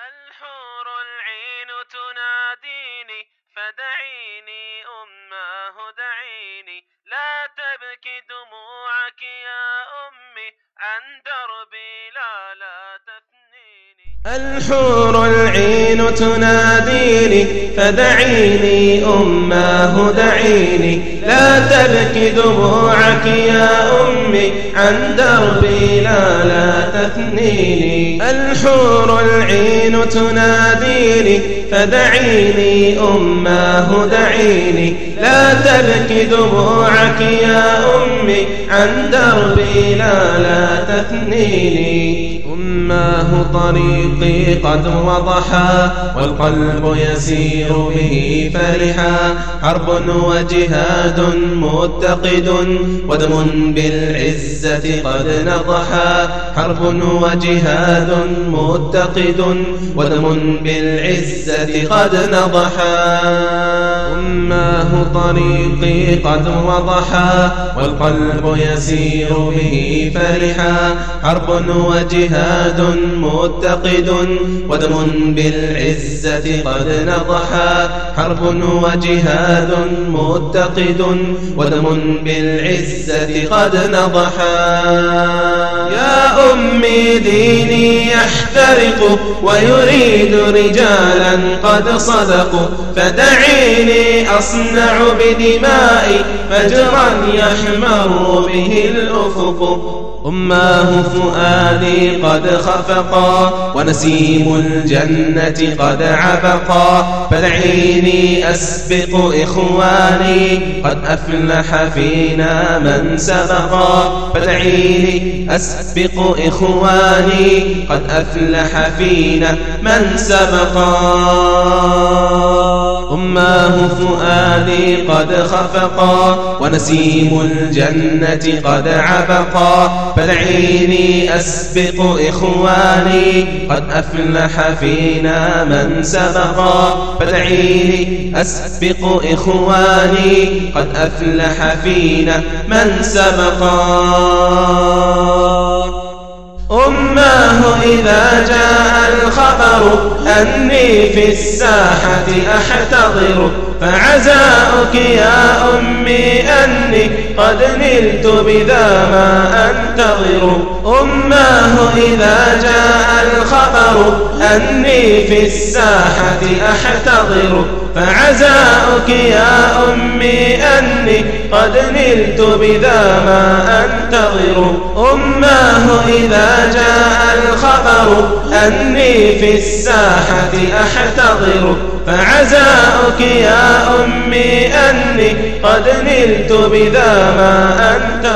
الحور العين تناديني فدعيني أماه دعيني، لا تبكي دموعك يا أمي عن دربي لا تثنيني. الحور العين تناديني فدعيني أماه دعيني، لا تبكي دموعك يا أمي عن دربي لا تثنيني. الحور العين تناديني فدعيني أماه دعيني، لا تبكي دموعك يا أمي عن دربي لا تثنيني. أماه طريقي قد وضحا والقلب يسير به فرحا، حرب وجهاد متقد ودم بالعزة قد نضحا، حرب وجهاد متقد ودم بالعزة قد نضحا. أماه طريقي قد وضحا والقلب يسير به فرحا، حرب وجهاد متقد ودم بالعزة قد نضحا، حرب وجهاد متقد ودم بالعزة قد نضحا. يا أمي ديني يحترق ويريد رجالا قد صدقوا، فدعيني أصنع بدمائي فجرا يحمر به الأفق. أماه فؤادي قد خفقا ونسيم الجنة قد عبقا، فدعيني أسبق إخواني قد أفلح فينا من سبقا، فدعيني أسبق إخواني قد أفلح فينا من سبقا. أماه فؤادي قد خفقا ونسيم الجنة قد عبقا، فدعيني أسبق إخواني قد أفلح فينا من سبقا، فدعيني أسبق إخواني قد أفلح فينا من سبقا. أماه إذا جاء الخبر أني في الساحة أحتضر، فعزاؤك يا أمي أني قد نلت بذا ما أنتظر. أماه إذا جاء الخبر أني في الساحة أحتضر، فعزاؤك يا أمي أني قد نلت بذا ما أنتظر. أماه إذا جاء الخبر أني في الساحة أحتضر، فعزاؤك يا أمي أني قد نلت بذا ما أنتظر.